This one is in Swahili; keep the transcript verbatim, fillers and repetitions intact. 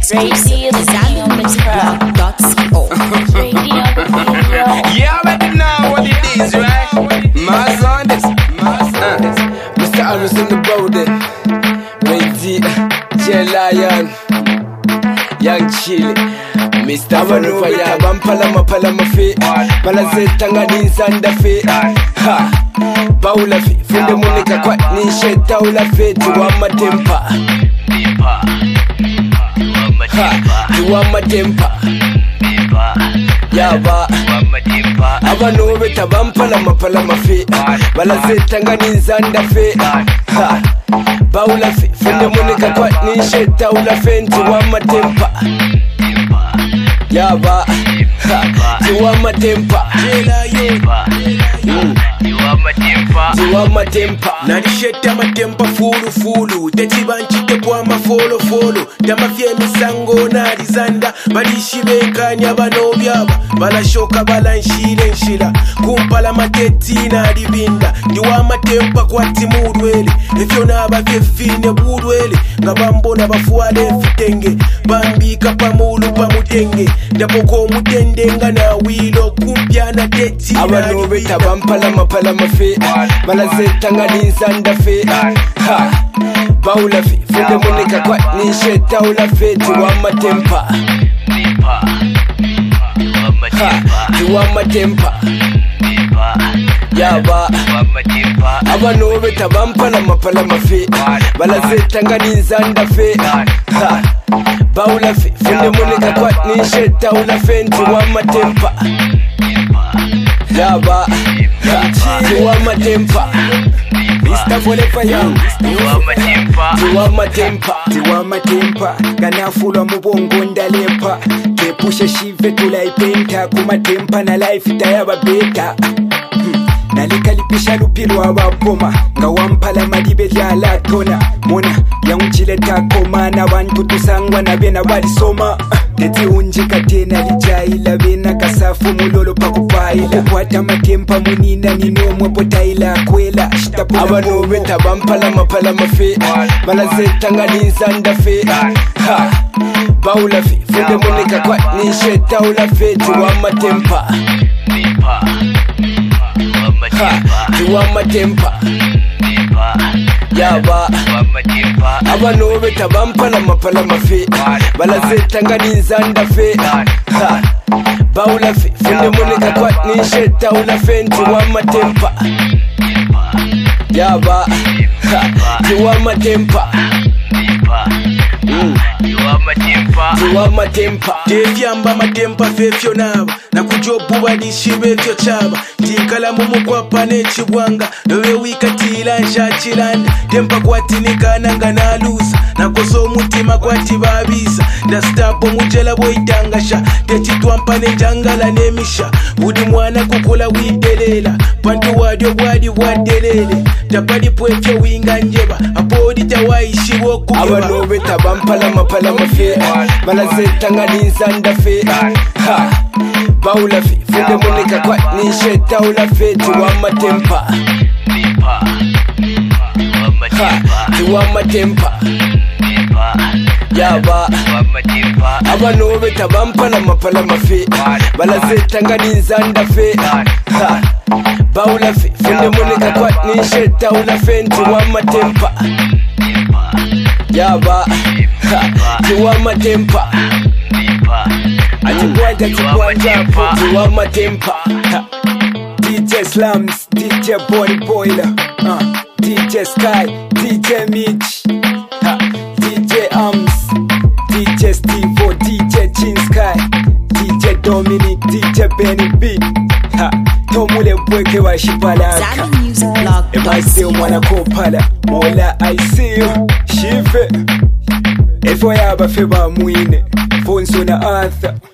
exclusive to Zambian Music Blog dot co. You already know what it is, right? Mars on this, Mars on this. Mister Harris in the building. Wendy, J Lion, Young Chili. Mister Vanova, Bampalama Palama Fe, Balazetanga Ninsanda Fe. Ha! Baula Fe, Funda Monica Quatni, Shetaula Fe, Tuama Tempa. Ha! Tuama Tempa. Yaba Abano beta Bampalama Palama Fe, Balazetanga Ninsanda Fe. Ha! Baula Fe, Funda Monica Quatni, Shetaula Fe, Tuama Tempa. Yaba, you want my temper. You want my temper. Narisheta matempa fulu fulu techibanchite kwa mafolo folo tamafye misango narizanda balishibekanya bano byaba balashoka balanshire nshira kumpala mateti naribinda ndiwa matempa kwa timudwele efyo nabavye fine budwele ngabambona bafuale fitenge bambika pamulu pamutenge ndapoko mutende ngana wilo kumpyana teti abano beta bampala mapala mafe balazetanga ninsanda fe ha baula fe funde monika kwa nisheta ula fe tuwa matempa ha tuwa matempa yaba abano beta bampala mapala mafe balazetanga ninsanda fe ha baula fe funde monika kwa nisheta ula fe tuwa matempa yaba tuwa matempa Mister Forever Young tuwa matempa Tiwa matempa ganafulwa mubongo ndalepa kepusha shive tulaipenta kumatempa na life tayaba beta nalikalipisha lupilwa abapoma nga wampala madibe lyalatona mona yaunchileta koma na bantu tusangwa na bena balisoma neti unjika tena lijaila bena kasafu mulolo pakupaila kukwata matempa munina ninomwe potaila kwela abano beta bampala mapala mafe balazetanga ninsanda fe ha baula fe funde monika kwa nisheta ula fe tuwa matempa ha tuwa matempa yaba abano beta bampala mapala mafe balazetanga ninsanda fe ha baula fe funde monika kwa nisheta ula fe tuwa matempa yaba tuwa matempa tuwa matempa tevyamba matempa fefyo naba nakujobu badishibe vyo chaba tikala mumu kwa pane chibwanga lowe wikatila nshachilanda tempa kwatinikana nga nalusa nakoso mutima kwati babisa ndastapo mujela boitangasha techitwampane njangala nemisha budi mwana kukula widelela pantu wadyo bwadi bwadelele tapali pwefyo winga njeba apodi tawaishiwo kukeba abano beta bampala mapala mafe balazetanga ninsanda fe ha baula fe funde monika kwa nisheta ula fe tuwa matempa ha tuwa matempa yaba abano beta bampala mapala mafe balazetanga ninsanda fe ha baula fe funde monika kwa nisheta ula fe tuwa matempa yaba tuwa matempa atibwanja tibwanja tuwa matempa D J Slums, D J Bonnie Boiler, uh, D J Sky, D J Mitch, uh, D J Arms, D J Steve, D J Chin Sky, D J Dominic, D J Benny B, uh, Tomule Bweke wa Shipalaka. Zambian Music Blog If I see you wanna go pala, Mola I see you, Shive. If I have a favor, Mwine, Fonso na Arthur.